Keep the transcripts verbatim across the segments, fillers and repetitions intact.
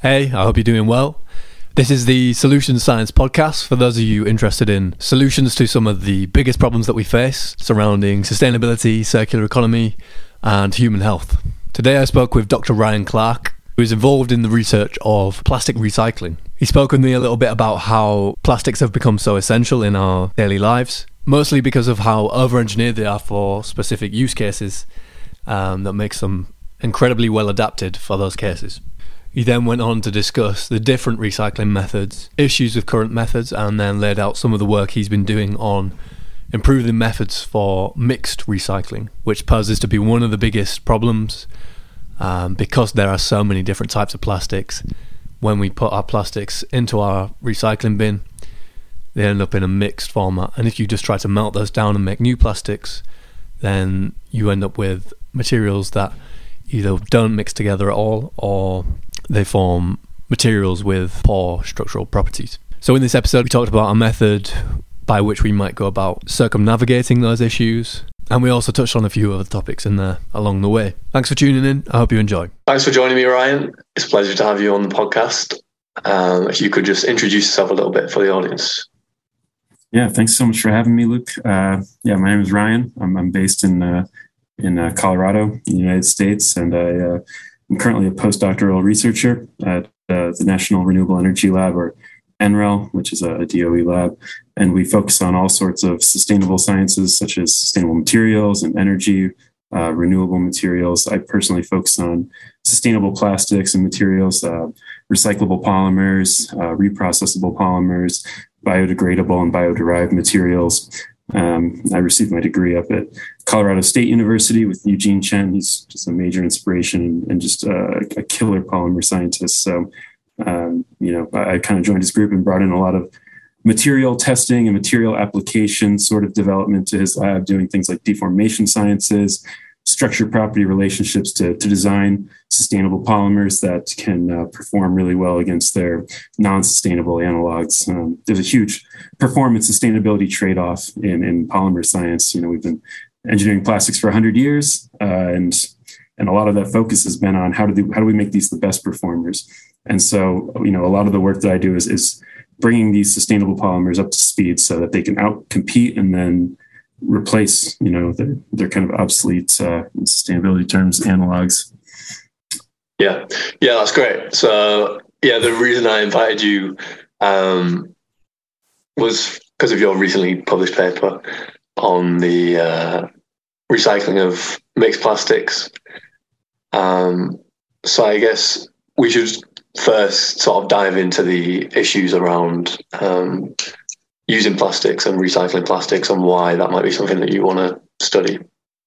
Hey, I hope you're doing well. This is the Solution Science Podcast for those of you interested in solutions to some of the biggest problems that we face surrounding sustainability, circular economy, and human health. Today I spoke with Doctor Ryan Clark, who is involved in the research of plastic recycling. He spoke with me a little bit about how plastics have become so essential in our daily lives, mostly because of how over-engineered they are for specific use cases um, that makes them incredibly well adapted for those cases. He then went on to discuss the different recycling methods, issues with current methods, and then laid out some of the work he's been doing on improving methods for mixed recycling, which poses to be one of the biggest problems um, because there are so many different types of plastics. When we put our plastics into our recycling bin, they end up in a mixed format. And if you just try to melt those down and make new plastics, then you end up with materials that either don't mix together at all or they form materials with poor structural properties. So in this episode, we talked about a method by which we might go about circumnavigating those issues. And we also touched on a few other topics in there along the way. Thanks for tuning in. I hope you enjoy. Thanks for joining me, Ryan. It's a pleasure to have you on the podcast. Um, if you could just introduce yourself a little bit for the audience. Yeah, thanks so much for having me, Luke. Uh, yeah, my name is Ryan. I'm, I'm based in uh, in uh, Colorado, in the United States, and I uh, I'm currently a postdoctoral researcher at uh, the National Renewable Energy Lab, or N R E L, which is a D O E lab. And we focus on all sorts of sustainable sciences, such as sustainable materials and energy, uh, renewable materials. I personally focus on sustainable plastics and materials, uh, recyclable polymers, uh, reprocessable polymers, biodegradable and bioderivative materials. Um, I received my degree up at Colorado State University with Eugene Chen. He's just a major inspiration and, and just uh, a killer polymer scientist. So, um, you know, I, I kind of joined his group and brought in a lot of material testing and material application sort of development to his lab, doing things like deformation sciences, structure property relationships to, to design sustainable polymers that can uh, perform really well against their non-sustainable analogs. Um, there's a huge performance sustainability trade-off in, in polymer science. You know, we've been engineering plastics for one hundred years, uh, and and a lot of that focus has been on how do they, how do we make these the best performers. And so, you know, a lot of the work that I do is is bringing these sustainable polymers up to speed so that they can out-compete and then replace, you know, their, their kind of obsolete, uh, in sustainability terms, analogs. Yeah, yeah, that's great. So, yeah, the reason I invited you um, was because of your recently published paper on the uh, recycling of mixed plastics. Um, so I guess we should first sort of dive into the issues around um, using plastics and recycling plastics and why that might be something that you want to study.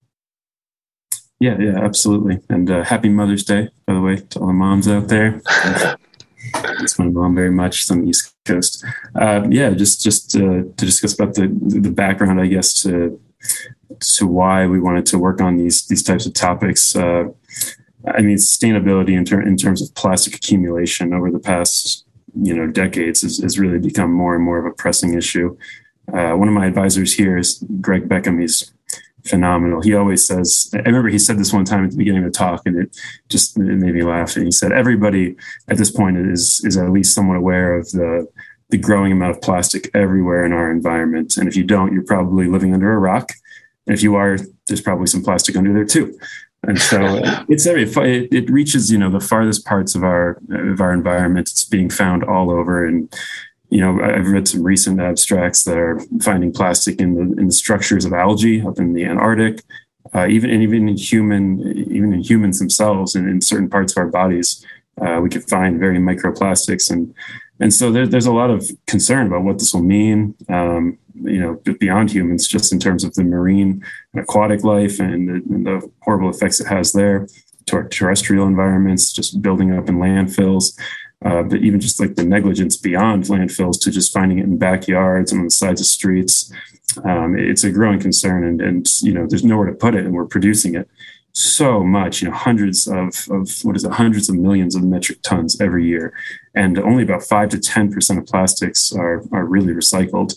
Yeah, yeah, absolutely. And uh, happy Mother's Day, by the way, to all the moms out there. It's my mom very much. She's on the East Coast. Uh, yeah, just just uh, to discuss about the the background, I guess, to to why we wanted to work on these these types of topics. Uh, I mean, sustainability in, ter- in terms of plastic accumulation over the past, you know, decades has, has really become more and more of a pressing issue. Uh, one of my advisors here is Greg Beckham. He's phenomenal. He always says, I remember he said this one time at the beginning of the talk, and it just it made me laugh. And he said, everybody at this point is is at least somewhat aware of the the growing amount of plastic everywhere in our environment. And if you don't, you're probably living under a rock. And if you are, there's probably some plastic under there too. And so it's every it, it reaches, you know, the farthest parts of our of our environment. It's being found all over. And, you know, I've read some recent abstracts that are finding plastic in the in the structures of algae up in the Antarctic, uh, even and even in human even in humans themselves, and in certain parts of our bodies, uh, we can find very microplastics. And and so there, there's a lot of concern about what this will mean. Um, you know, beyond humans, just in terms of the marine and aquatic life and the, and the horrible effects it has there to our terrestrial environments, just building up in landfills, uh, but even just like the negligence beyond landfills to just finding it in backyards and on the sides of streets. Um, it's a growing concern, and, and, you know, there's nowhere to put it, and we're producing it so much, you know, hundreds of, of what is it, hundreds of millions of metric tons every year. And only about five to ten percent of plastics are, are really recycled.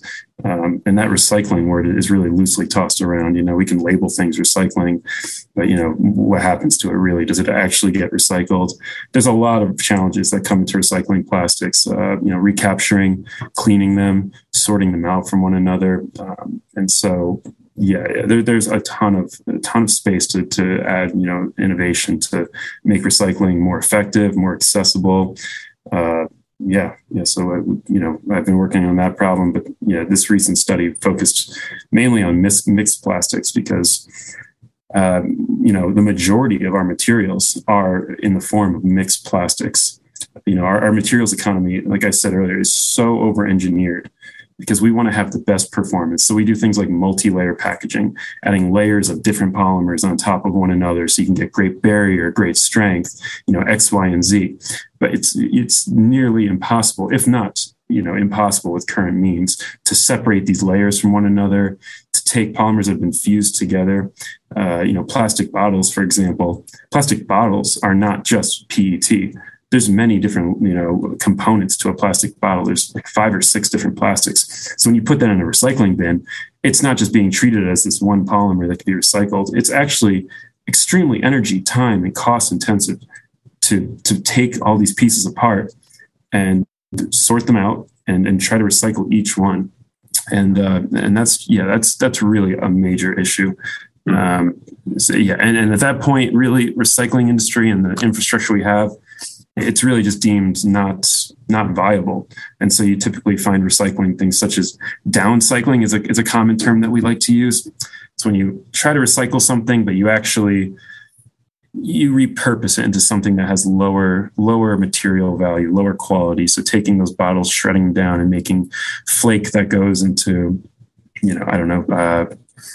Um, and that recycling word is really loosely tossed around. You know, we can label things recycling, but, you know, what happens to it really? Does it actually get recycled? There's a lot of challenges that come into recycling plastics, uh, you know, recapturing, cleaning them, sorting them out from one another. Um, and so, yeah, there, there's a ton of a ton of space to, to add, you know, innovation to make recycling more effective, more accessible. Uh, Yeah, yeah. So, I, you know, I've been working on that problem, but yeah, this recent study focused mainly on mis- mixed plastics because, um, you know, the majority of our materials are in the form of mixed plastics. You know, our, our materials economy, like I said earlier, is so over-engineered because we want to have the best performance. So we do things like multi-layer packaging, adding layers of different polymers on top of one another so you can get great barrier, great strength, you know, X, Y, and Z. But it's it's nearly impossible, if not, you know, impossible with current means to separate these layers from one another, to take polymers that have been fused together. Uh, you know, plastic bottles, for example, plastic bottles are not just P E T. There's many different, you know, components to a plastic bottle. There's like five or six different plastics. So when you put that in a recycling bin, it's not just being treated as this one polymer that can be recycled. It's actually extremely energy, time, and cost intensive to, to take all these pieces apart and sort them out and, and try to recycle each one. And uh, and that's, yeah, that's that's really a major issue. Um, so yeah, and, and at that point, really, recycling industry and the infrastructure we have, it's really just deemed not not viable. And so you typically find recycling things such as downcycling is a, is a common term that we like to use. It's when you try to recycle something, but you actually, you repurpose it into something that has lower, lower material value, lower quality. So taking those bottles, shredding them down and making flake that goes into, you know, I don't know, uh,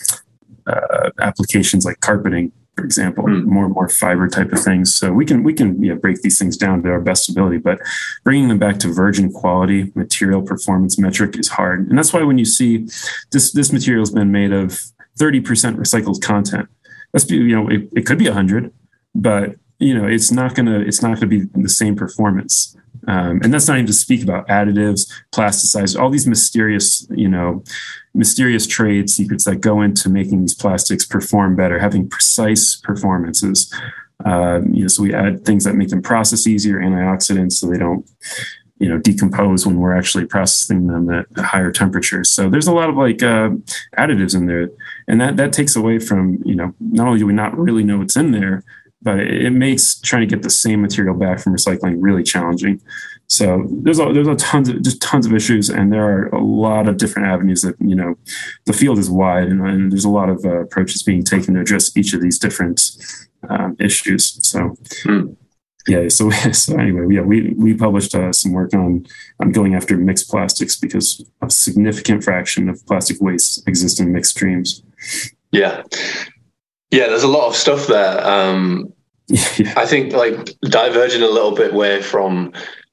uh, applications like carpeting, for example, mm. more and more fiber type of things. So we can we can yeah, break these things down to our best ability, but bringing them back to virgin quality material performance metric is hard. And that's why when you see this this material has been made of thirty percent recycled content, that's, you know, it, it could be one hundred, but you know, it's not gonna it's not gonna be the same performance. Um, and that's not even to speak about additives, plasticizers, all these mysterious, you know, mysterious trade secrets that go into making these plastics perform better, having precise performances. Um, you know, so we add things that make them process easier, antioxidants, so they don't, you know, decompose when we're actually processing them at higher temperatures. So there's a lot of like uh, additives in there, and that that takes away from, you know, not only do we not really know what's in there, but it makes trying to get the same material back from recycling really challenging. So there's a, there's a tons of just tons of issues, and there are a lot of different avenues that, you know, the field is wide, and, and there's a lot of uh, approaches being taken to address each of these different um, issues. So mm. yeah, so so anyway, yeah, we we published uh, some work on on going after mixed plastics because a significant fraction of plastic waste exists in mixed streams. Yeah. Yeah, there's a lot of stuff there. Um, yeah. I think, like, diverging a little bit away from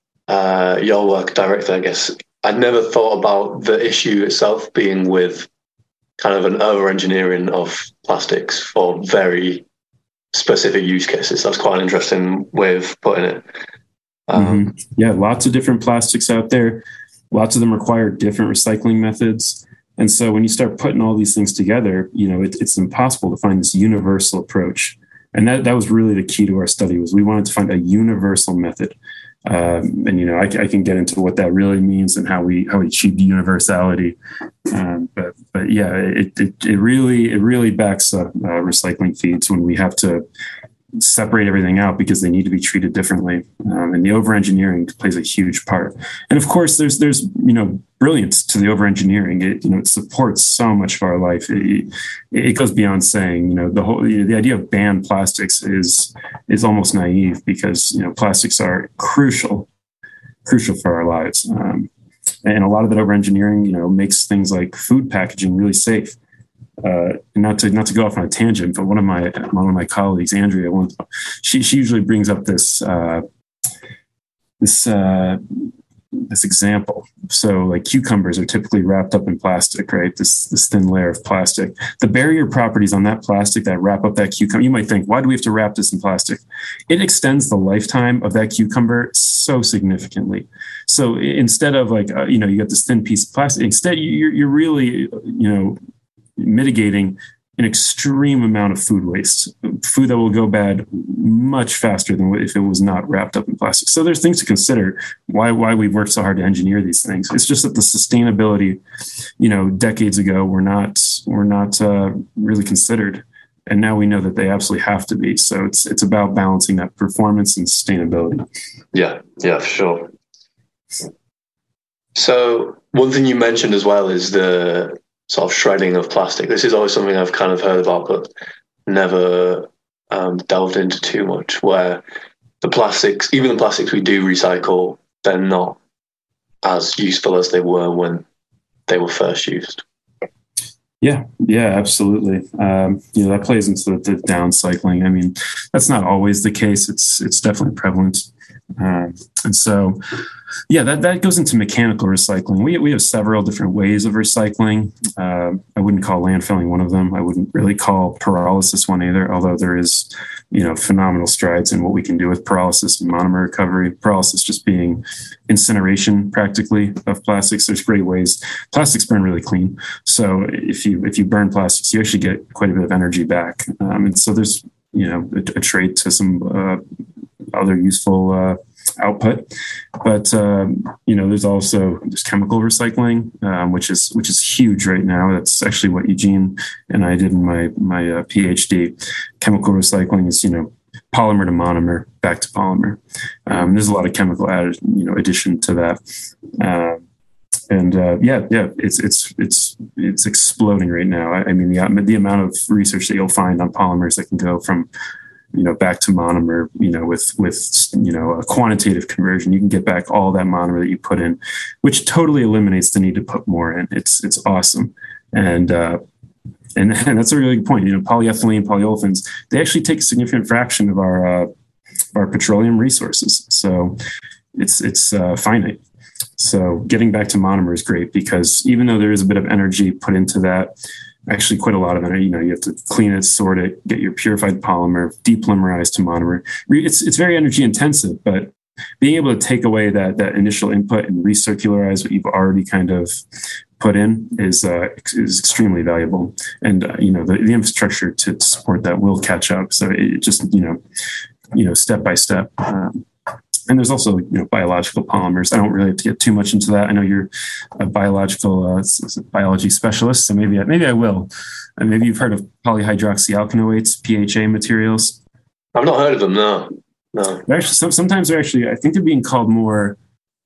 uh, your work directly, I guess, I'd never thought about the issue itself being with kind of an over-engineering of plastics for very specific use cases. That's quite an interesting way of putting it. Um, mm-hmm. Yeah, lots of different plastics out there. Lots of them require different recycling methods. And so when you start putting all these things together, you know, it, it's impossible to find this universal approach. And that, that was really the key to our study, was we wanted to find a universal method. Um, and, you know, I, I can get into what that really means and how we how we achieve universality. Um, but but yeah, it, it it really it really backs up uh, recycling feeds when we have to separate everything out because they need to be treated differently. Um, and the over-engineering plays a huge part. And of course, there's, there's, you know, brilliance to the over-engineering. It, you know, it supports so much of our life. It, it goes beyond saying, you know, the whole, you know, the idea of banned plastics is, is almost naive because, you know, plastics are crucial, crucial for our lives. Um, and a lot of that over-engineering, you know, makes things like food packaging really safe. Uh, not to not to go off on a tangent, but one of my one of my colleagues, Andrea, once, she she usually brings up this uh, this uh, this example. So like cucumbers are typically wrapped up in plastic, right? This this thin layer of plastic. The barrier properties on that plastic that wrap up that cucumber, you might think, why do we have to wrap this in plastic? It extends the lifetime of that cucumber so significantly. So instead of like, uh, you know, you got this thin piece of plastic, instead you're, you're really, you know, mitigating an extreme amount of food waste, food that will go bad much faster than if it was not wrapped up in plastic. So there's things to consider why why we've worked so hard to engineer these things. It's just that the sustainability, you know, decades ago were not were not uh, really considered, and now we know that they absolutely have to be. So it's it's about balancing that performance and sustainability. Yeah, yeah, for sure. So one thing you mentioned as well is the sort of shredding of plastic. This is always something I've kind of heard about, but never um, delved into too much, where the plastics, even the plastics we do recycle, they're not as useful as they were when they were first used. Yeah, yeah, absolutely. Um, you know, that plays into the, the downcycling. I mean, that's not always the case. It's it's definitely prevalent. Um, and so, yeah, that, that goes into mechanical recycling. We we have several different ways of recycling. Uh, I wouldn't call landfilling one of them. I wouldn't really call pyrolysis one either, although there is, you know, phenomenal strides in what we can do with pyrolysis and monomer recovery. Pyrolysis just being incineration practically of plastics. There's great ways. Plastics burn really clean. So if you if you burn plastics, you actually get quite a bit of energy back. Um, and so there's, you know, a, a trait to some uh, other useful uh, output, but um, you know, there's also there's chemical recycling, um, which is which is huge right now. That's actually what Eugene and I did in my my uh, PhD. Chemical recycling is, you know, polymer to monomer back to polymer. Um, there's a lot of chemical added, you know, addition to that. Uh, And uh, yeah, yeah, it's it's it's it's exploding right now. I, I mean, the the amount of research that you'll find on polymers that can go from, you know, back to monomer, you know, with with you know a quantitative conversion, you can get back all that monomer that you put in, which totally eliminates the need to put more in. It's it's awesome, and uh, and, and that's a really good point. You know, polyethylene, polyolefins, they actually take a significant fraction of our uh, our petroleum resources, so it's it's uh, finite. So getting back to monomer is great because even though there is a bit of energy put into that, actually quite a lot of energy, you know, you have to clean it, sort it, get your purified polymer, depolymerize to monomer. It's it's very energy intensive, but being able to take away that that initial input and recircularize what you've already kind of put in is uh, is extremely valuable. And uh, you know, the, the infrastructure to, to support that will catch up. So it just, you know, you know, step by step. Um, And there's also, you know, biological polymers. I don't really have to get too much into that. I know you're a biological uh, biology specialist, so maybe maybe I will. And maybe you've heard of polyhydroxyalkanoates, P H A materials. I've not heard of them. No, no. They're actually, some, sometimes they're actually, I think they're being called more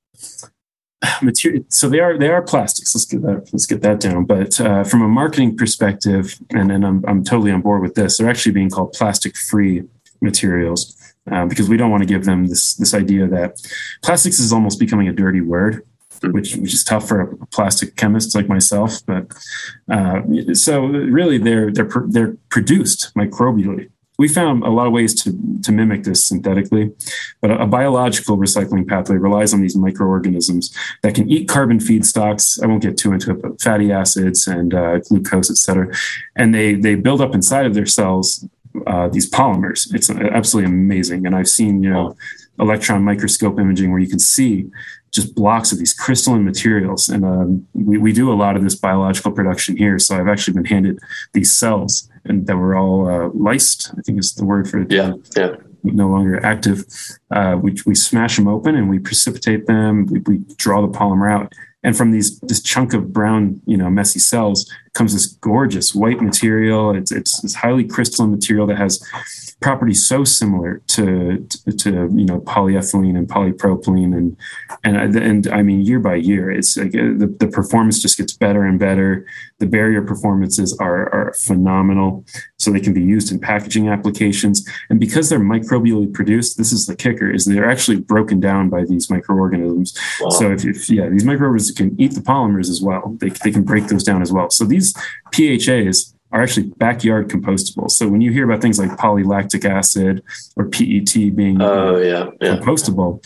material. So they are they are plastics. Let's get that let's get that down. But uh, from a marketing perspective, and and I'm I'm totally on board with this. They're actually being called plastic-free materials. Uh, because we don't want to give them this this idea that plastics is almost becoming a dirty word, which which is tough for a plastic chemist like myself. But uh, so really, they're they're they're produced microbially. We found a lot of ways to to mimic this synthetically, but a, a biological recycling pathway relies on these microorganisms that can eat carbon feedstocks. I won't get too into it, but fatty acids and uh, glucose, et cetera, and they they build up inside of their cells Uh, these polymers. It's absolutely amazing. And I've seen, you know, electron microscope imaging where you can see just blocks of these crystalline materials. And um, we, we do a lot of this biological production here. So I've actually been handed these cells and that were all uh, lysed, I think is the word for it. Yeah, yeah. No longer active. Uh, we, we smash them open and we precipitate them. We, we draw the polymer out. And from these this chunk of brown, you know, messy cells comes this gorgeous white material. It's it's this highly crystalline material that has properties so similar to, to, to you know, polyethylene and polypropylene, and and and I mean, year by year, it's like the, the performance just gets better and better. The barrier performances are are phenomenal, so they can be used in packaging applications. And because they're microbially produced, this is the kicker: is they're actually broken down by these microorganisms. Wow. So if, if yeah, these microorganisms can eat the polymers as well. They they can break those down as well. So these P H As are actually backyard compostable. So when you hear about things like polylactic acid or P E T being oh, yeah, yeah. compostable,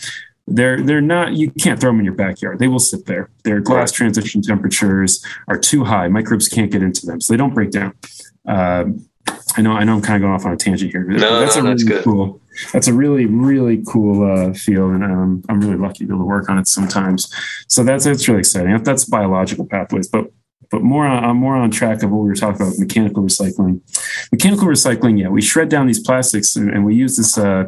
they're they're not, you can't throw them in your backyard. They will sit there. Their glass transition temperatures are too high. Microbes can't get into them, so they don't break down. Uh, I know I know I'm kind of going off on a tangent here. But no, that's no, a really that's good. cool. That's a really really cool uh, field, and um, I'm really lucky to be able to work on it sometimes. So that's that's really exciting. That's biological pathways, but. But more on, I'm more on track of what we were talking about, mechanical recycling. Mechanical recycling, yeah, we shred down these plastics and, and we use this. Uh,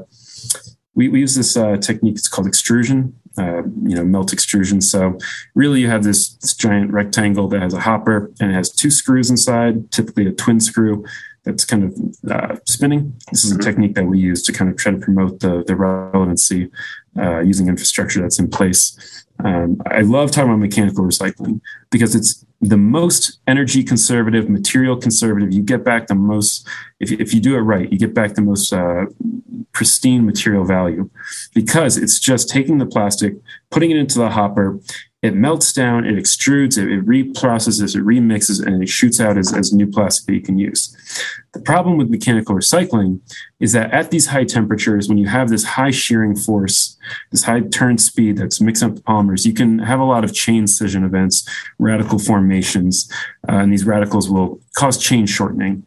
we, we use this uh, technique. It's called extrusion. Uh, you know, melt extrusion. So really, you have this, this giant rectangle that has a hopper and it has two screws inside, typically a twin screw that's kind of uh, spinning. This is a technique that we use to kind of try to promote the the relevancy uh, using infrastructure that's in place. Um, I love talking about mechanical recycling because it's the most energy conservative, material conservative. You get back the most, if, if you do it right, you get back the most uh, pristine material value because it's just taking the plastic, putting it into the hopper, it melts down, it extrudes, it, it reprocesses, it remixes, and it shoots out as, as new plastic that you can use. The problem with mechanical recycling is that at these high temperatures, when you have this high shearing force, this high turn speed that's mixing up the polymers, you can have a lot of chain scission events, radical formations, uh, and these radicals will cause chain shortening.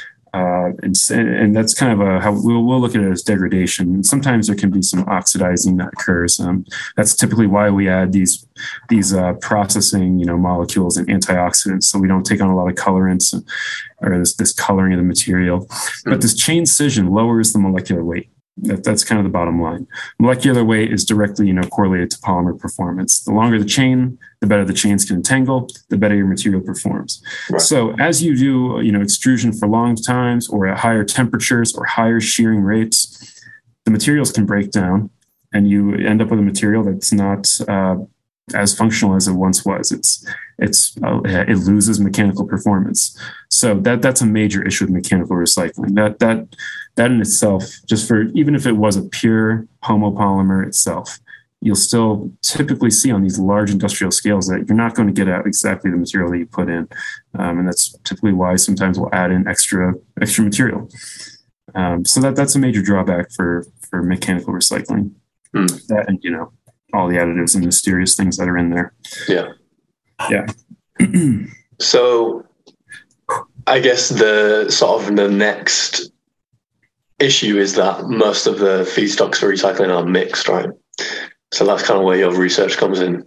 Uh, and, and that's kind of a, how we'll, we'll look at it as degradation. And sometimes there can be some oxidizing that occurs. Um, that's typically why we add these these uh, processing, you know, molecules and antioxidants, so we don't take on a lot of colorants or this, this coloring of the material. But this chain scission lowers the molecular weight. That, that's kind of the bottom line. Molecular weight is directly, you know, correlated to polymer performance. The longer the chain, the better the chains can entangle, the better your material performs. Right. So as you do, you know, extrusion for long times or at higher temperatures or higher shearing rates, the materials can break down and you end up with a material that's not uh, as functional as it once was. It's it's uh, it loses mechanical performance. So that that's a major issue with mechanical recycling. That that that in itself, just for even if it was a pure homopolymer itself, you'll still typically see on these large industrial scales that you're not going to get out exactly the material that you put in, um, and that's typically why sometimes we'll add in extra extra material. Um, so that that's a major drawback for for mechanical recycling. Mm. That and you know all the additives and mysterious things that are in there. Yeah. Yeah. So I guess the sort of the next issue is that most of the feedstocks for recycling are mixed, right? So that's kind of where your research comes in.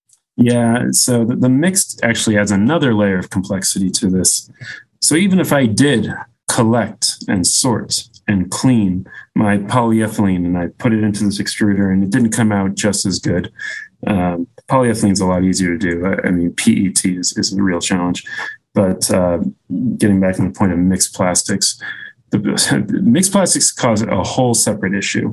Yeah. So the, the mixed actually adds another layer of complexity to this. So even if I did collect and sort and clean my polyethylene and I put it into this extruder and it didn't come out just as good. Um, polyethylene is a lot easier to do. I, I mean, P E T is, is a real challenge. But uh, getting back to the point of mixed plastics, the, the mixed plastics cause a whole separate issue,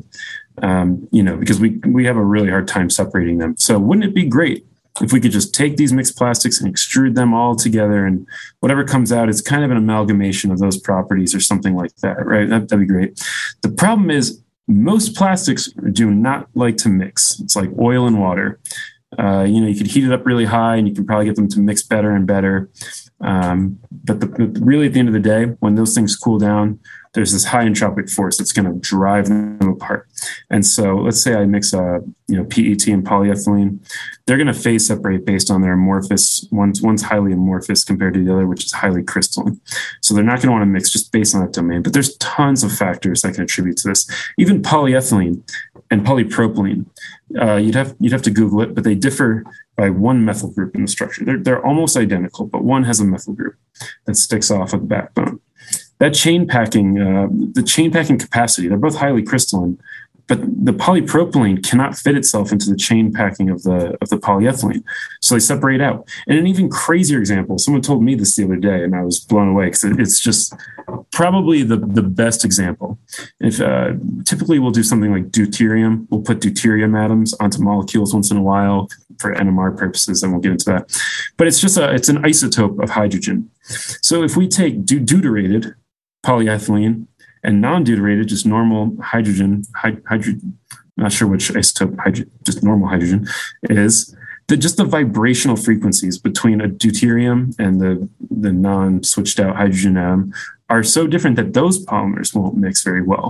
um, you know, because we, we have a really hard time separating them. So wouldn't it be great if we could just take these mixed plastics and extrude them all together and whatever comes out is kind of an amalgamation of those properties or something like that, right? That, that'd be great. The problem is most plastics do not like to mix. It's like oil and water. Uh, you know, you could heat it up really high and you can probably get them to mix better and better. Um, but the, the, really at the end of the day, when those things cool down, there's this high entropic force that's going to drive them apart. And so let's say I mix a, you know, P E T and polyethylene, they're going to phase separate based on their amorphous. One's, one's highly amorphous compared to the other, which is highly crystalline. So they're not going to want to mix just based on that domain, but there's tons of factors that can attribute to this. Even polyethylene and polypropylene, uh, you'd have, you'd have to Google it, but they differ by one methyl group in the structure. They're, they're almost identical, but one has a methyl group that sticks off of the backbone. That chain packing, uh, the chain packing capacity, they're both highly crystalline, but the polypropylene cannot fit itself into the chain packing of the of the polyethylene. So they separate out. And an even crazier example, someone told me this the other day and I was blown away because it's just probably the, the best example. If uh, typically we'll do something like deuterium, we'll put deuterium atoms onto molecules once in a while for N M R purposes, and we'll get into that. But it's just a, it's an isotope of hydrogen. So if we take deut- deuterated polyethylene and non-deuterated, just normal hydrogen, hy- hydrogen, I'm not sure which isotope, hydro- just normal hydrogen is, that just the vibrational frequencies between a deuterium and the, the non-switched out hydrogen atom are so different that those polymers won't mix very well.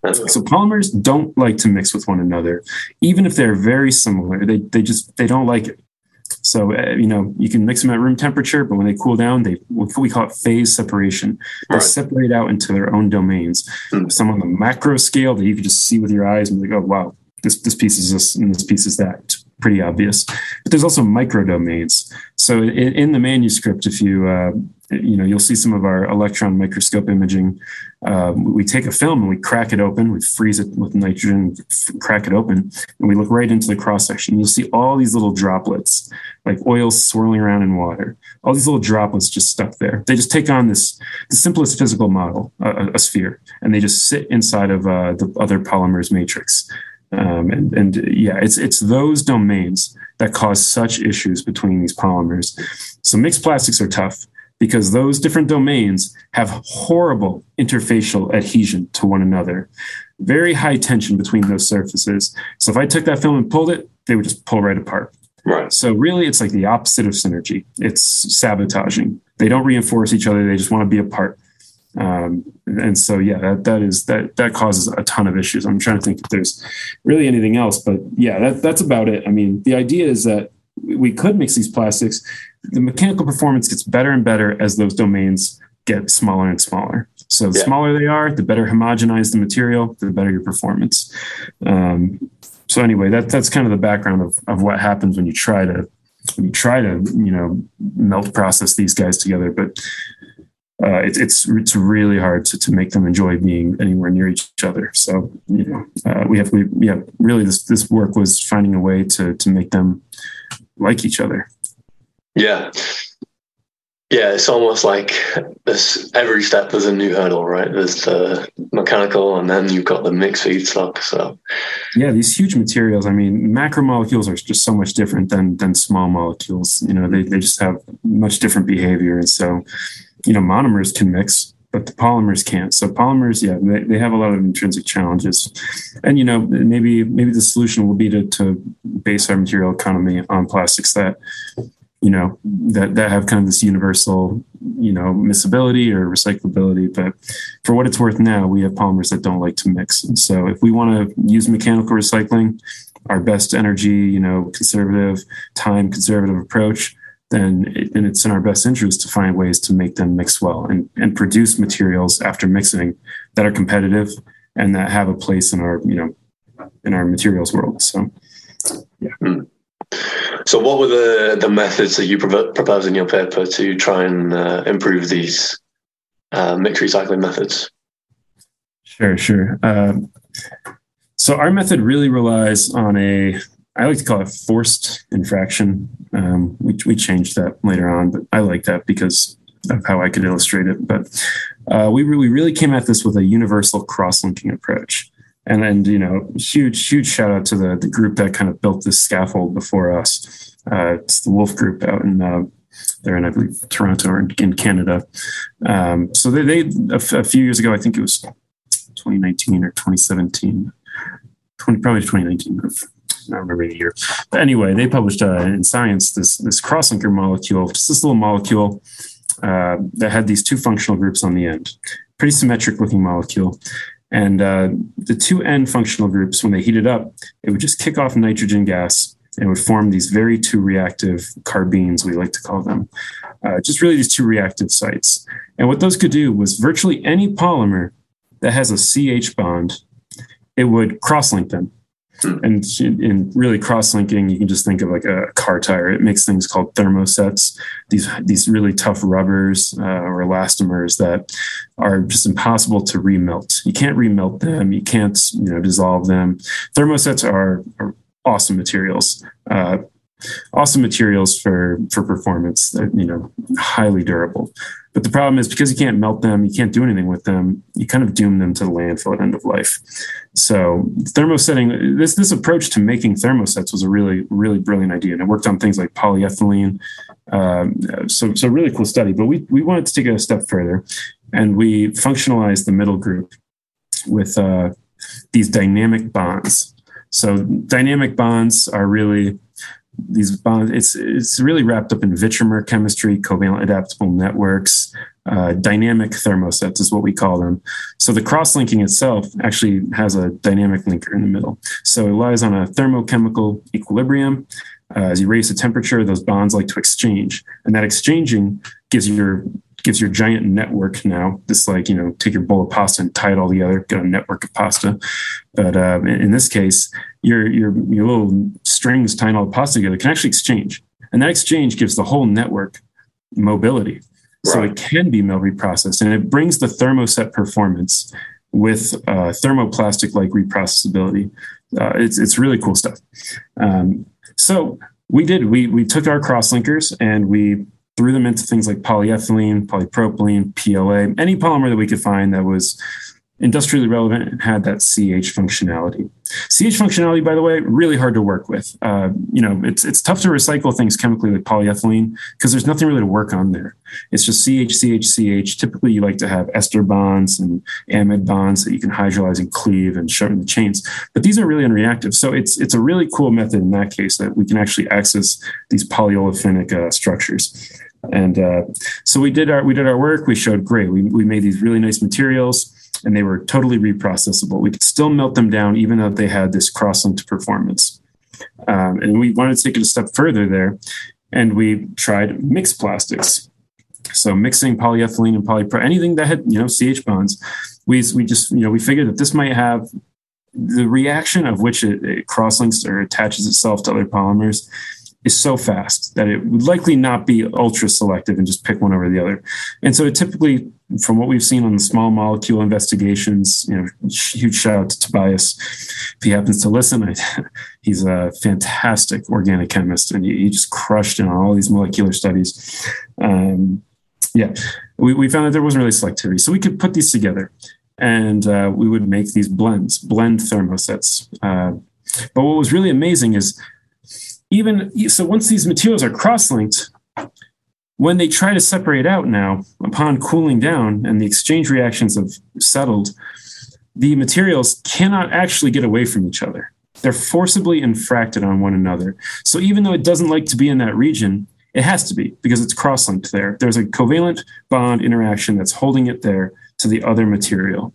So polymers don't like to mix with one another, even if they're very similar. They they just they don't like it. So uh, you know you can mix them at room temperature, but when they cool down, they we call it phase separation. They right. separate out into their own domains. Mm. Some on the macro scale that you can just see with your eyes and be like, oh wow, this this piece is this and this piece is that. It's pretty obvious. But there's also micro domains. So in, in the manuscript, if you uh, you know you'll see some of our electron microscope imaging. Uh, we take a film and we crack it open. We freeze it with nitrogen, f- crack it open, and we look right into the cross section. You'll see all these little droplets, like oil swirling around in water. All these little droplets just stuck there. They just take on this the simplest physical model, a, a sphere, and they just sit inside of uh, the other polymers matrix. Um, and, and yeah, it's it's those domains that cause such issues between these polymers. So mixed plastics are tough, because those different domains have horrible interfacial adhesion to one another. Very high tension between those surfaces. So if I took that film and pulled it, they would just pull right apart. Right. So really, it's like the opposite of synergy. It's sabotaging. They don't reinforce each other. They just want to be apart. Um, and so, yeah, that that is that that causes a ton of issues. I'm trying to think if there's really anything else, but yeah, that that's about it. I mean, the idea is that we could mix these plastics. The mechanical performance gets better and better as those domains get smaller and smaller. So the yeah. smaller they are, the better homogenized the material, the better your performance. Um, so anyway, that that's kind of the background of, of what happens when you try to when you try to you know melt process these guys together. But uh, it, it's it's really hard to, to make them enjoy being anywhere near each other. So you know uh, we have we yeah really this this work was finding a way to to make them like each other. Yeah. Yeah, it's almost like this every step there's a new hurdle, right? There's the mechanical and then you've got the mixed feedstock. So yeah, these huge materials, I mean, macromolecules are just so much different than than small molecules. You know, they, they just have much different behavior. And so, you know, monomers can mix, but the polymers can't. So polymers, yeah, they, they have a lot of intrinsic challenges. And, you know, maybe maybe the solution will be to, to base our material economy on plastics that, you know, that, that have kind of this universal, you know, miscibility or recyclability. But for what it's worth now, we have polymers that don't like to mix. And so if we want to use mechanical recycling, our best energy, you know, conservative, time conservative approach, then it, and it's in our best interest to find ways to make them mix well and, and produce materials after mixing that are competitive and that have a place in our, you know, in our materials world. So, yeah. Mm. So what were the, the methods that you propose in your paper to try and uh, improve these uh, mixed recycling methods? Sure, sure. Um, so our method really relies on a, I like to call it forced infraction. Um, we, we changed that later on, but I like that because of how I could illustrate it. But uh, we really, really came at this with a universal cross-linking approach. And then, you know, huge, huge shout out to the, the group that kind of built this scaffold before us. Uh, it's the Wolf Group out in, uh, they're in, I believe, Toronto or in Canada. Um, so they, they a, f- a few years ago, I think it was twenty nineteen or twenty seventeen, twenty, probably twenty nineteen. I don't remember the year. But anyway, they published uh, in Science this, this cross-linker molecule, just this little molecule uh, that had these two functional groups on the end. Pretty symmetric looking molecule. And uh, the two end functional groups, when they heated up, it would just kick off nitrogen gas and would form these very two reactive carbenes, we like to call them. Uh, just really these two reactive sites. And what those could do was virtually any polymer that has a C H bond, it would cross-link them. And in really cross-linking, you can just think of like a car tire. It makes things called thermosets, these these really tough rubbers uh, or elastomers that are just impossible to remelt. You can't remelt them. You can't you know dissolve them. Thermosets are, are awesome materials. Uh, awesome materials for for performance. They're, you know, highly durable. But the problem is because you can't melt them, you can't do anything with them, you kind of doom them to the landfill at end of life. So thermosetting, this this approach to making thermosets was a really, really brilliant idea. And it worked on things like polyethylene. Um, so, so really cool study. But we, we wanted to take it a step further. And we functionalized the middle group with uh, these dynamic bonds. So dynamic bonds are really... These bonds, it's it's really wrapped up in Vitromer chemistry, covalent adaptable networks, uh, dynamic thermosets is what we call them. So the cross-linking itself actually has a dynamic linker in the middle. So it relies on a thermochemical equilibrium. Uh, as you raise the temperature, those bonds like to exchange. And that exchanging gives your gives your giant network now, this like, you know, take your bowl of pasta and tie it all together, get a network of pasta. But uh, in, in this case, your, your, your little strings tying all the pasta together can actually exchange. And that exchange gives the whole network mobility. So right. It can be mill reprocessed, and it brings the thermoset performance with uh, thermoplastic-like reprocessability. Uh, it's, it's really cool stuff. Um, so we did, we, we took our crosslinkers and we threw them into things like polyethylene, polypropylene, P L A, any polymer that we could find that was industrially relevant and had that C H functionality. C H functionality, by the way, really hard to work with. Uh, you know, it's it's tough to recycle things chemically like polyethylene because there's nothing really to work on there. It's just C H, C H, C H. Typically, you like to have ester bonds and amide bonds that you can hydrolyze and cleave and shorten the chains. But these are really unreactive. So it's it's a really cool method in that case that we can actually access these polyolefinic uh, structures. And uh, so we did our we did our work. We showed great. We we made these really nice materials, and they were totally reprocessable. We could still melt them down, even though they had this cross-linked performance. Um, and we wanted to take it a step further there, and we tried mixed plastics. So mixing polyethylene and polypropylene, anything that had, you know, C H bonds. We we just, you know, we figured that this might have the reaction of which it, it cross-links or attaches itself to other polymers is so fast that it would likely not be ultra selective and just pick one over the other. And so it typically, from what we've seen on the small molecule investigations, you know, huge shout out to Tobias. If he happens to listen, I, he's a fantastic organic chemist, and he, he just crushed in on all these molecular studies. Um, yeah, we, we found that there wasn't really selectivity. So we could put these together, and uh, we would make these blends, blend thermosets. Uh, but what was really amazing is, even so, once these materials are cross-linked, when they try to separate out now, upon cooling down and the exchange reactions have settled, the materials cannot actually get away from each other. They're forcibly infracted on one another. So even though it doesn't like to be in that region, it has to be because it's cross-linked there. There's a covalent bond interaction that's holding it there to the other material.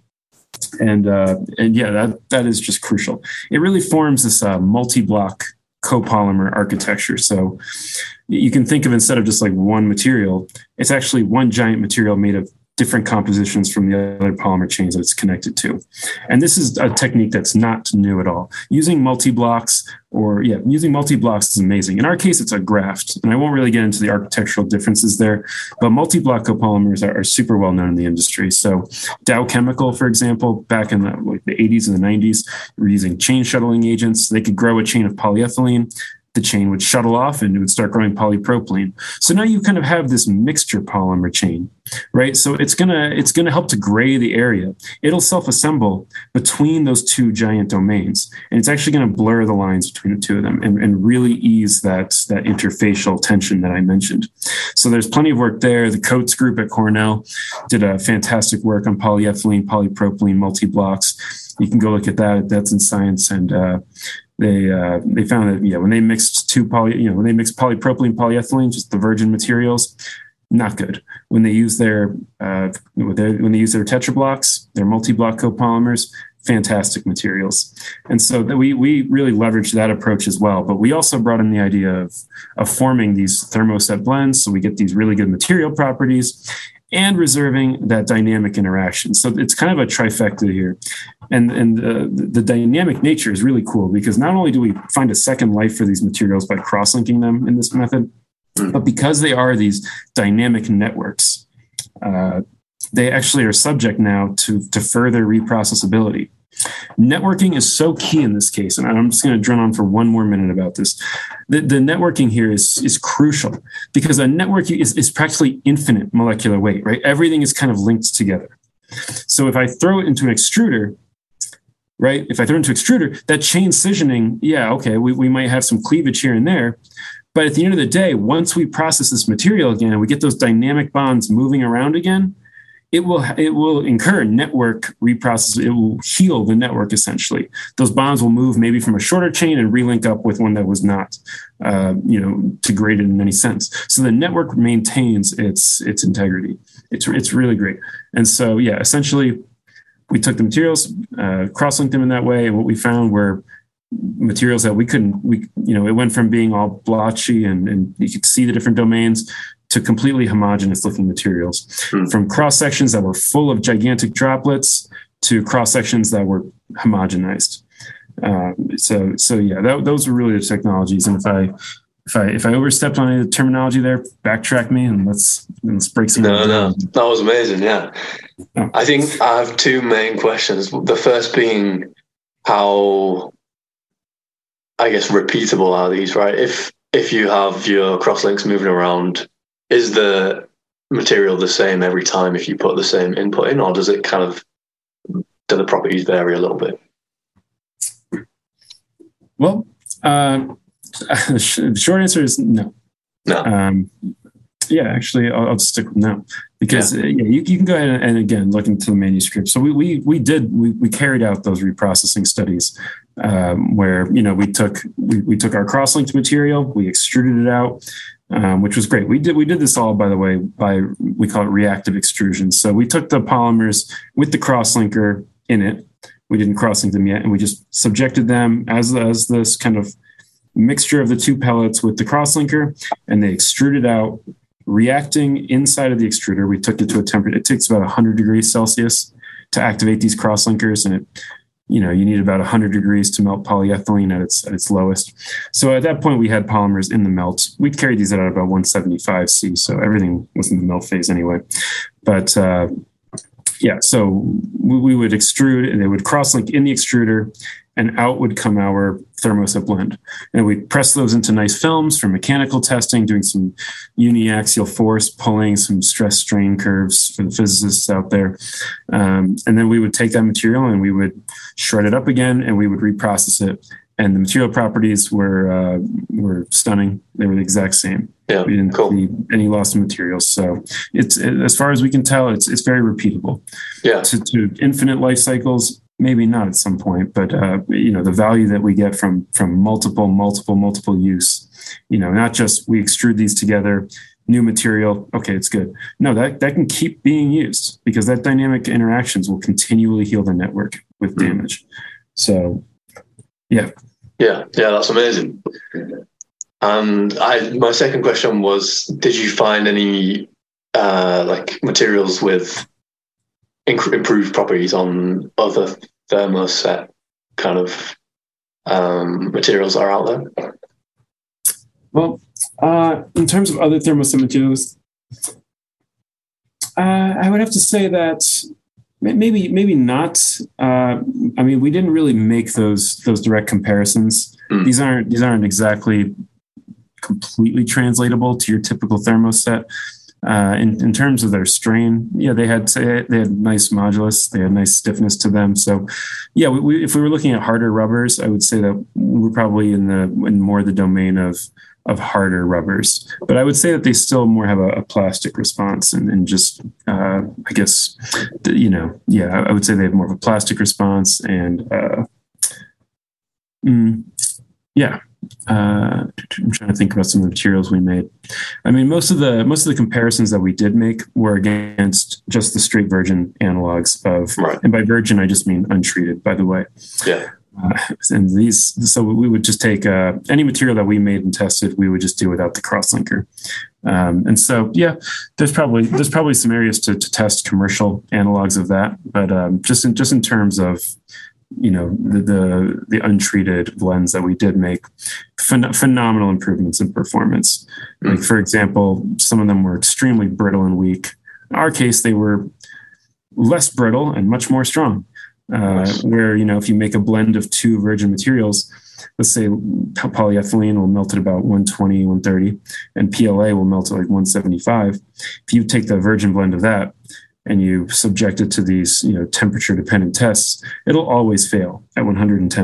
And uh, and yeah, that that is just crucial. It really forms this uh, multi-block copolymer architecture. So you can think of, instead of just like one material, it's actually one giant material made of different compositions from the other polymer chains that it's connected to. And this is a technique that's not new at all. Using multi-blocks or yeah, using multi-blocks is amazing. In our case, it's a graft, and I won't really get into the architectural differences there, but multi-block copolymers are, are super well known in the industry. So Dow Chemical, for example, back in the, like the eighties and the nineties, were using chain shuttling agents. They could grow a chain of polyethylene. The chain would shuttle off and it would start growing polypropylene. So now you kind of have this mixture polymer chain, right? So it's gonna it's gonna help to gray the area. It'll self-assemble between those two giant domains, and it's actually going to blur the lines between the two of them and, and really ease that that interfacial tension that I mentioned. So there's plenty of work there. The Coates group at Cornell did a fantastic work on polyethylene, polypropylene, multi-blocks. You can go look at that. That's in Science, and uh, They uh, they found that yeah when they mixed two poly you know when they mixed polypropylene polyethylene, just the virgin materials, not good. When they use their uh, when they when they use their tetrablocks, their multi-block copolymers, fantastic materials. And so that we we really leveraged that approach as well. But we also brought in the idea of of forming these thermoset blends, so we get these really good material properties, and reserving that dynamic interaction. So it's kind of a trifecta here. And, and uh, the dynamic nature is really cool because not only do we find a second life for these materials by cross-linking them in this method, but because they are these dynamic networks, uh, they actually are subject now to, to further reprocessability. Networking is so key in this case, and I'm just going to drone on for one more minute about this. The, the networking here is, is crucial because a network is, is practically infinite molecular weight, right? Everything is kind of linked together. So if I throw it into an extruder, right? If I throw it into extruder, that chain scissioning, yeah, okay, we, we might have some cleavage here and there. But at the end of the day, once we process this material again and we get those dynamic bonds moving around again, it will it will incur network reprocess. It will heal the network essentially. Those bonds will move maybe from a shorter chain and relink up with one that was not, uh, you know, degraded in any sense. So the network maintains its its integrity. It's it's really great. And so yeah, essentially, we took the materials, uh, cross-linked them in that way, and what we found were materials that we couldn't. We you know, it went from being all blotchy and and you could see the different domains to completely homogeneous looking materials, mm. from cross sections that were full of gigantic droplets to cross sections that were homogenized. Um, so, so yeah, that, those were really the technologies. And if I, if I, if I overstepped on any of the terminology there, backtrack me and let's let's break some. No, no, that was amazing. Yeah, oh. I think I have two main questions. The first being how, I guess, repeatable are these? Right, if if you have your crosslinks moving around, is the material the same every time if you put the same input in, or does it kind of, do the properties vary a little bit? Well, uh, the short answer is no. No. Um, yeah, actually, I'll, I'll stick with no because yeah. Uh, yeah, you, you can go ahead and, and again look into the manuscript. So we we we did we we carried out those reprocessing studies um, where you know we took we, we took our cross-linked material, we extruded it out. Um, which was great. We did we did this all, by the way, by we call it reactive extrusion. So we took the polymers with the cross-linker in it. We didn't cross-link them yet, and we just subjected them as as this kind of mixture of the two pellets with the cross-linker, and they extruded out, reacting inside of the extruder. We took it to a temperature. It takes about one hundred degrees Celsius to activate these cross-linkers, and it. You know, you need about one hundred degrees to melt polyethylene at its at its lowest. So at that point, we had polymers in the melt. We carried these out at about one seventy-five C, so everything was in the melt phase anyway. But uh, yeah, so we, we would extrude, and they would cross-link in the extruder, and out would come our thermoset blend. And we'd press those into nice films for mechanical testing, doing some uniaxial force pulling, some stress strain curves for the physicists out there. Um, and then we would take that material and we would shred it up again, and we would reprocess it. And the material properties were uh, were stunning. They were the exact same. Yeah, we didn't cool. see any loss of materials. So it's it, as far as we can tell, it's it's very repeatable. Yeah, to, to infinite life cycles. Maybe not at some point, but uh, you know, the value that we get from from multiple, multiple, multiple use, you know, not just we extrude these together, new material, okay, it's good. No, that, that can keep being used because that dynamic interactions will continually heal the network with damage. So, yeah. Yeah, yeah, that's amazing. And I, my second question was, did you find any uh, like materials with improved properties on other thermoset kind of um, materials that are out there? Well, uh, in terms of other thermoset materials, uh, I would have to say that maybe maybe not. Uh, I mean, we didn't really make those those direct comparisons. Mm. These aren't these aren't exactly completely translatable to your typical thermoset. Uh, in, in terms of their strain, yeah, they had they had nice modulus, they had nice stiffness to them. So, yeah, we, we, if we were looking at harder rubbers, I would say that we're probably in the in more the domain of of harder rubbers. But I would say that they still more have a, a plastic response, and, and just uh, I guess you know, yeah, I would say they have more of a plastic response, and uh, mm, yeah. Uh, I'm trying to think about some of the materials we made. I mean, most of the most of the comparisons that we did make were against just the straight virgin analogs of, right. And by virgin I just mean untreated, by the way. Yeah. Uh, and these, so we would just take uh, any material that we made and tested, we would just do without the crosslinker. Um, and so, yeah, there's probably there's probably some areas to, to test commercial analogs of that, but um, just in just in terms of you know, the, the the untreated blends that we did make, phen- phenomenal improvements in performance. Mm. Like, for example, some of them were extremely brittle and weak. In our case, they were less brittle and much more strong. Uh, where, you know, if you make a blend of two virgin materials, let's say polyethylene will melt at about one twenty, one thirty, and P L A will melt at like one seventy-five. If you take the virgin blend of that, and you subject it to these, you know, temperature dependent tests, it'll always fail at one hundred ten.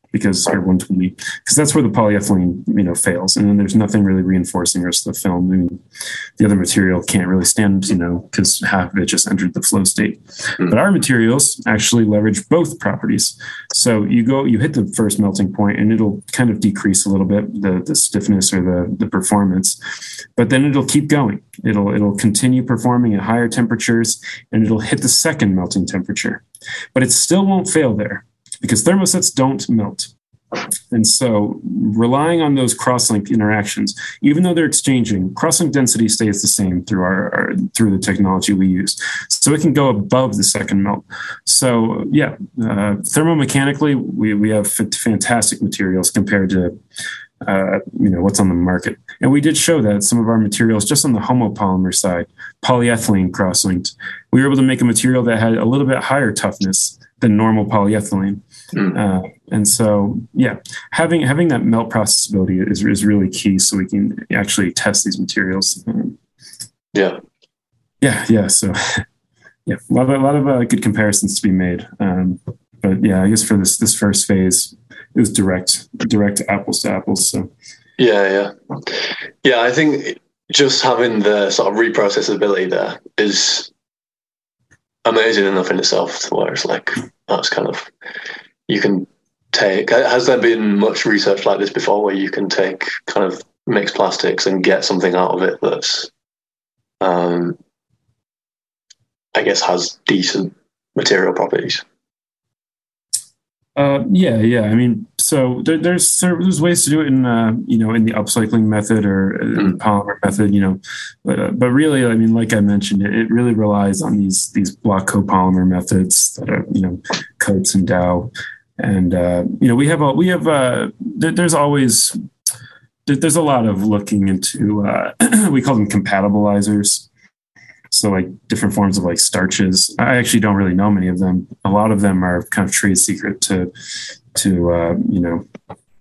because or one twenty, because that's where the polyethylene, you know, fails. And then there's nothing really reinforcing the rest of the film. I mean, the other material can't really stand, you know, because half of it just entered the flow state. Mm. But our materials actually leverage both properties. So you go, you hit the first melting point and it'll kind of decrease a little bit, the, the stiffness or the, the performance, but then it'll keep going. It'll, it'll continue performing at higher temperatures and it'll hit the second melting temperature, but it still won't fail there, because thermosets don't melt. And so relying on those cross-link interactions, even though they're exchanging, cross-link density stays the same through our, our through the technology we use. So it can go above the second melt. So yeah, uh, thermomechanically, we, we have f- fantastic materials compared to uh, you know, what's on the market. And we did show that some of our materials, just on the homopolymer side, polyethylene cross-linked, we were able to make a material that had a little bit higher toughness than normal polyethylene. Mm. Uh, and so, yeah, having having that melt processability is is really key, so we can actually test these materials. Um, yeah, yeah, yeah. So, yeah, a lot of a lot of uh, good comparisons to be made. Um, but yeah, I guess for this this first phase, it was direct direct apples to apples. So, yeah, yeah, yeah. I think just having the sort of reprocessability there is amazing enough in itself, to where it's like that's kind of, you can take, has there been much research like this before where you can take kind of mixed plastics and get something out of it that's um I guess has decent material properties? Uh, yeah, yeah. I mean, so there, there's there's ways to do it in uh, you know, in the upcycling method or mm. the polymer method, you know, but uh, but really, I mean, like I mentioned, it, it really relies on these these block copolymer methods that are, you know, Coates and Dow, and uh, you know, we have a, we have uh, there, there's always there, there's a lot of looking into uh, we call them compatibilizers. So like different forms of like starches. I actually don't really know many of them. A lot of them are kind of trade secret to, to uh, you know,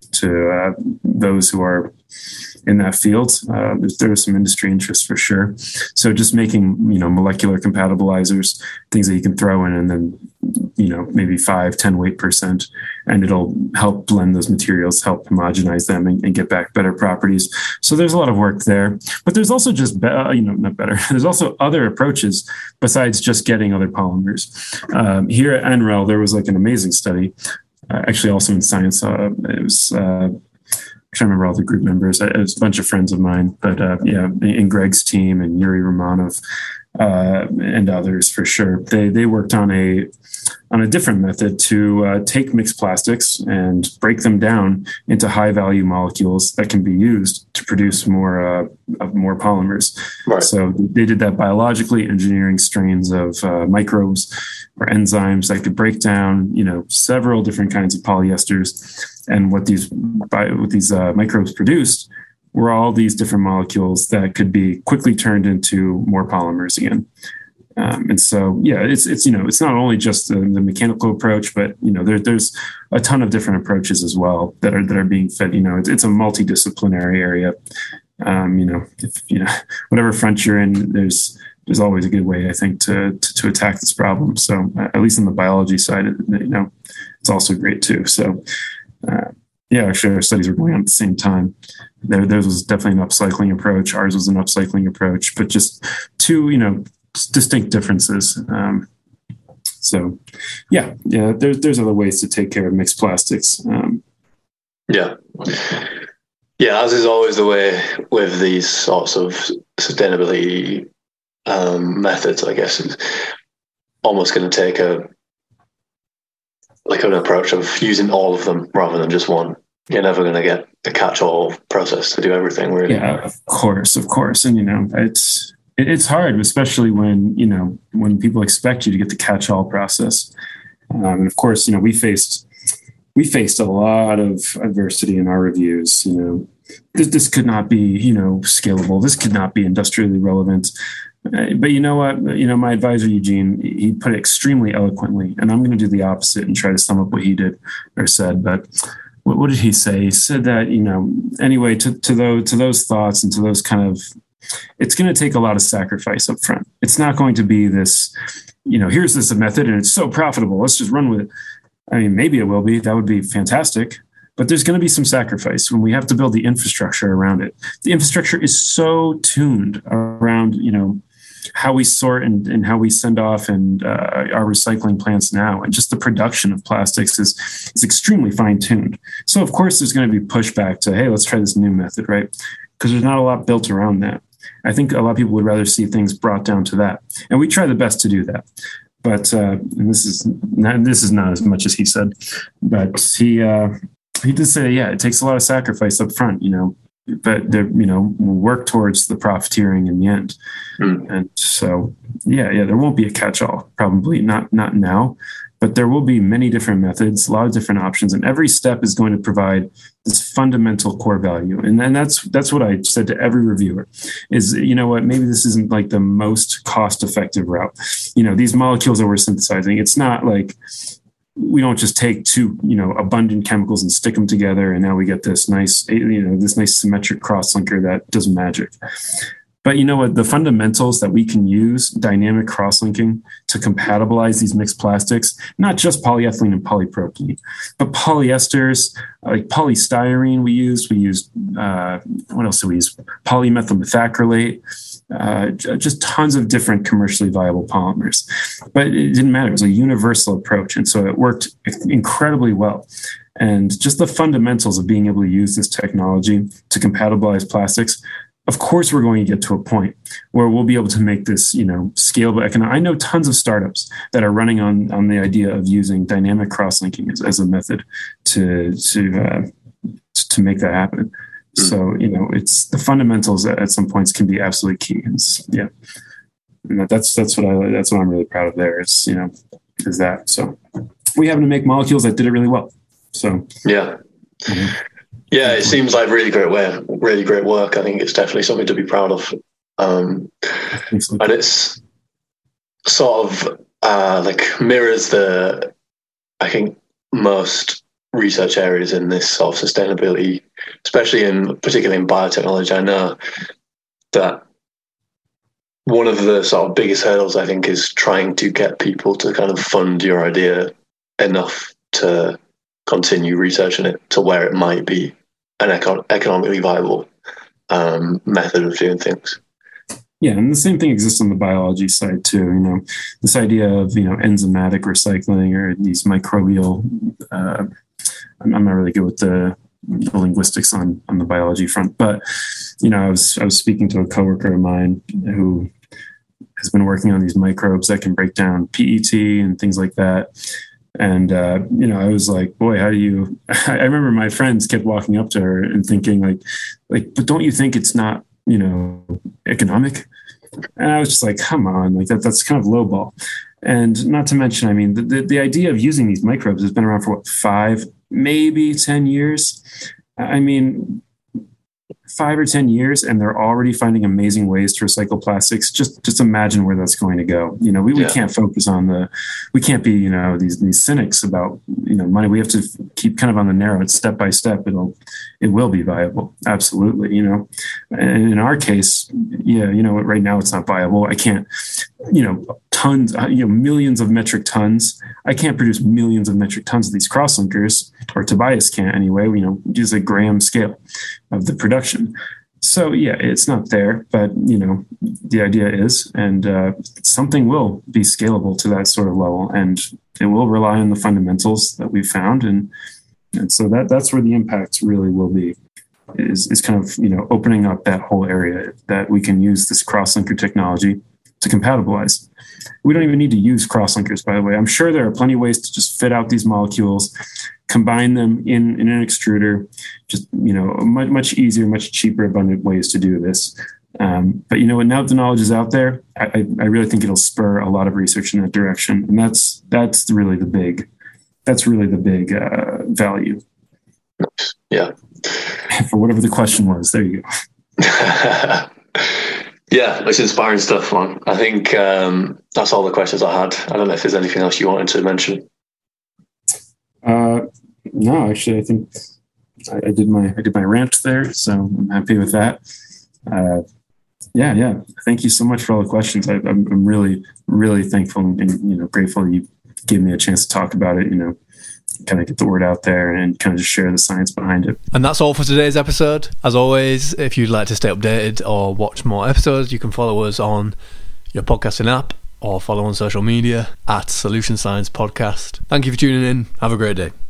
to uh, those who are in that field. Uh, there's, there's some industry interest for sure. So just making, you know, molecular compatibilizers, things that you can throw in and then, you know, maybe five, ten weight percent, and it'll help blend those materials, help homogenize them and, and get back better properties. So there's a lot of work there, but there's also just, be, uh, you know, not better. There's also other approaches besides just getting other polymers. Um, here at N R E L, there was like an amazing study, uh, actually also in Science. Uh, it was, uh, I'm trying to remember all the group members. It was a bunch of friends of mine, but uh, yeah, in Greg's team and Yuri Romanov uh, and others for sure. They they worked on a on a different method to uh, take mixed plastics and break them down into high value molecules that can be used to produce more uh, of more polymers. Right. So they did that biologically, engineering strains of uh, microbes or enzymes that could break down, you know, several different kinds of polyesters. And what these what these uh, microbes produced were all these different molecules that could be quickly turned into more polymers again. Um, and so, yeah, it's it's you know, it's not only just the, the mechanical approach, but you know, there, there's a ton of different approaches as well that are that are being fed. You know, it's, it's a multidisciplinary area. Um, you know, if you know whatever front you're in, there's there's always a good way, I think, to to, to attack this problem. So uh, at least on the biology side, you know, it's also great too. So. Uh, yeah, actually, our studies were going on at the same time. There, theirs was definitely an upcycling approach. Ours was an upcycling approach, but just two, you know, distinct differences. Um, so, yeah, yeah, there's there's other ways to take care of mixed plastics. Um, yeah, yeah, as is always the way with these sorts of sustainability um, methods, I guess, it's almost going to take a like an approach of using all of them rather than just one. You're never going to get a catch-all process to do everything, really. Yeah, of course, of course. And, you know, it's it's hard, especially when, you know, when people expect you to get the catch-all process. Um, and, of course, you know, we faced we faced a lot of adversity in our reviews. You know, this, this could not be, you know, scalable. This could not be industrially relevant. But you know what? You know, my advisor, Eugene, he put it extremely eloquently, and I'm going to do the opposite and try to sum up what he did or said. But what, what did he say? He said that, you know, anyway, to, to those, to those thoughts and to those kind of, it's going to take a lot of sacrifice up front. It's not going to be this, you know, here's this method and it's so profitable, let's just run with it. I mean, maybe it will be. That would be fantastic. but there's going to be some sacrifice when we have to build the infrastructure around it. The infrastructure is so tuned around, you know, how we sort and, and how we send off and uh, our recycling plants now, and just the production of plastics is is extremely fine tuned. So of course there's going to be pushback to, hey, let's try this new method, right? Because there's not a lot built around that. I think a lot of people would rather see things brought down to that, and we try the best to do that. But uh, and this is not, this is not as much as he said, but he uh, he did say, yeah, it takes a lot of sacrifice up front, you know. But they, you know, we'll work towards the profiteering in the end. Mm. And so, yeah, yeah, there won't be a catch-all, probably not not now, but there will be many different methods, a lot of different options, and every step is going to provide this fundamental core value. And then that's that's what I said to every reviewer is, you know what, maybe this isn't like the most cost-effective route. You know, these molecules that we're synthesizing, it's not like we don't just take two, you know, abundant chemicals and stick them together, and now we get this nice, you know, this nice symmetric cross-linker that does magic. But you know what? The fundamentals that we can use, dynamic cross-linking, to compatibilize these mixed plastics, not just polyethylene and polypropylene, but polyesters, like polystyrene we used. We used, uh, what else do we use? Polymethyl methacrylate. Uh, just tons of different commercially viable polymers. But it didn't matter. It was a universal approach. And so it worked incredibly well. And just the fundamentals of being able to use this technology to compatibilize plastics, of course, we're going to get to a point where we'll be able to make this, you know, scalable. I, can, I know tons of startups that are running on, on the idea of using dynamic cross-linking as, as a method to, to, uh, to make that happen. So, you know, it's the fundamentals that at some points can be absolutely key. It's, yeah, and that's that's what I that's what I'm really proud of. There is, you know, is that. So we happen to make molecules that did it really well. So yeah, mm-hmm. yeah, it seems like really great work. Really great work. I think it's definitely something to be proud of. Um, so. And it's sort of uh, like mirrors the, I think, most research areas in this sort of sustainability, especially in particularly in biotechnology. I know that one of the sort of biggest hurdles, I think, is trying to get people to kind of fund your idea enough to continue researching it to where it might be an econ- economically viable um, method of doing things. Yeah, and the same thing exists on the biology side too. You know, this idea of, you know, enzymatic recycling or these microbial. Uh, I'm not really good with the, the linguistics on, on the biology front, but you know, I was I was speaking to a coworker of mine who has been working on these microbes that can break down P E T and things like that. And uh, you know, I was like, boy, how do you? I remember my friends kept walking up to her and thinking, like, like, but don't you think it's not, you know, economic? And I was just like, come on, like that that's kind of lowball. And not to mention, I mean, the, the, the idea of using these microbes has been around for what, five, maybe ten years. I mean, five or ten years, and they're already finding amazing ways to recycle plastics. Just, just imagine where that's going to go. You know, we, yeah. we can't focus on the, we can't be, you know, these, these cynics about, you know, money. We have to keep kind of on the narrow. It's step by step. It'll, it will be viable. Absolutely. You know, and in our case, yeah, you know, right now it's not viable. I can't, you know, tons, you know, millions of metric tons. I can't produce millions of metric tons of these cross-linkers, or Tobias can't anyway. You know, use a gram scale of the production. So yeah, it's not there, but you know, the idea is, and uh, something will be scalable to that sort of level, and it will rely on the fundamentals that we've found, and and so that that's where the impacts really will be. Is is kind of, you know, opening up that whole area that we can use this cross-linker technology to compatibilize. We don't even need to use cross-linkers, by the way. I'm sure there are plenty of ways to just fit out these molecules, combine them in, in an extruder, just, you know, much, much easier, much cheaper, abundant ways to do this. Um, but, you know, now that the knowledge is out there, I, I really think it'll spur a lot of research in that direction. And that's, that's really the big, that's really the big uh, value. Yeah. For whatever the question was, there you go. Yeah, it's inspiring stuff, man. I think um, that's all the questions I had. I don't know if there's anything else you wanted to mention. Uh, no, actually, I think I, I did my I did my rant there, so I'm happy with that. Uh, yeah, yeah. Thank you so much for all the questions. I, I'm, I'm really, really thankful and, you know, grateful you gave me a chance to talk about it. You know, kind of get the word out there and kind of just share the science behind it. And that's all for today's episode. As always, if you'd like to stay updated or watch more episodes, you can follow us on your podcasting app or follow on social media at Solution Science Podcast. Thank you for tuning in. Have a great day.